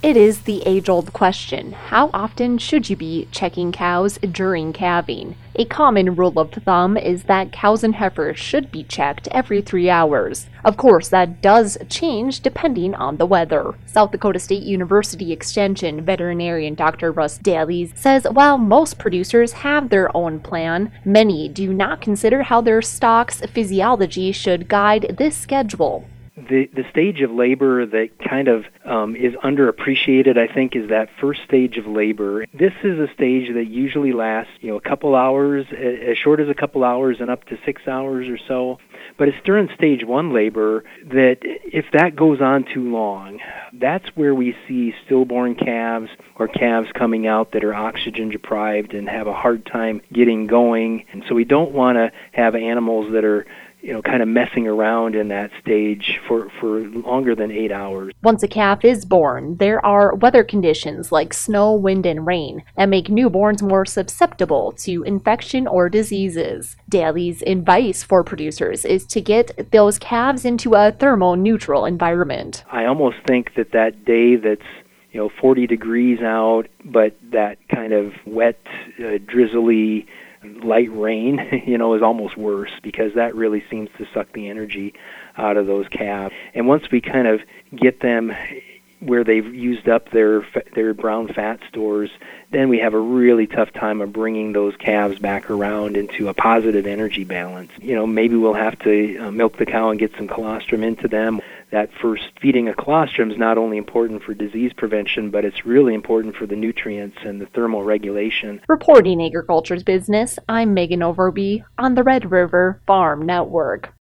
It is the age-old question. How often should you be checking cows during calving? A common rule of thumb is that cows and heifers should be checked every 3 hours. Of course, that does change depending on the weather. South Dakota State University Extension veterinarian Dr. Russ Dailies says while most producers have their own plan, many do not consider how their stock's physiology should guide this schedule. The stage of labor that kind of is underappreciated, I think, is that first stage of labor. This is a stage that usually lasts, a couple hours, as short as a couple hours and up to 6 hours or so. But it's during stage 1 labor that if that goes on too long, that's where we see stillborn calves or calves coming out that are oxygen deprived and have a hard time getting going. And so we don't want to have animals that are kind of messing around in that stage for longer than 8 hours. Once a calf is born, there are weather conditions like snow, wind, and rain that make newborns more susceptible to infection or diseases. Daly's advice for producers is to get those calves into a thermoneutral environment. I almost think that day that's 40 degrees out, but that kind of wet, drizzly, light rain, is almost worse because that really seems to suck the energy out of those calves. And once we kind of get them where they've used up their brown fat stores, then we have a really tough time of bringing those calves back around into a positive energy balance. Maybe we'll have to milk the cow and get some colostrum into them. That first feeding of colostrum is not only important for disease prevention, but it's really important for the nutrients and the thermal regulation. Reporting Agriculture's Business, I'm Megan Overby on the Red River Farm Network.